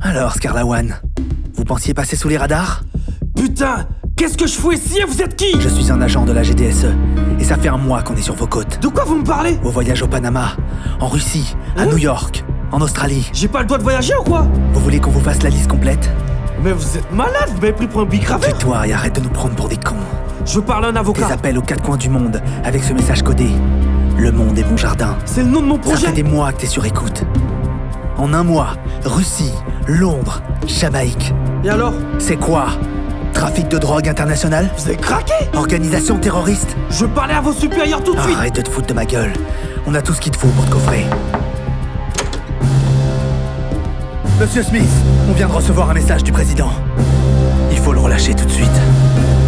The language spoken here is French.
Alors, Scarlawan, vous pensiez passer sous les radars? Putain, qu'est-ce que je fous ici et vous êtes qui? Je suis un agent de la GDSE, et ça fait un mois qu'on est sur vos côtes. De quoi vous me parlez? Au voyage au Panama, en Russie, à New York, en Australie. J'ai pas le droit de voyager ou quoi? Vous voulez qu'on vous fasse la liste complète? Mais vous êtes malade, vous m'avez pris pour un bicraveur. Tais-toi et arrête de nous prendre pour des cons. Je parle à un avocat. Des appels aux quatre coins du monde, avec ce message codé. Le monde est mon jardin. C'est le nom de mon Ça projet. fait des mois que t'es sur écoute. En un mois, Russie, Londres, Jamaïque. Et alors? C'est quoi? Trafic de drogue international? Vous avez craqué? Organisation terroriste? Je parlais à vos supérieurs tout de suite. Arrête de te foutre de ma gueule. On a tout ce qu'il te faut pour te coffrer. Monsieur Smith, on vient de recevoir un message du président. Il faut le relâcher tout de suite.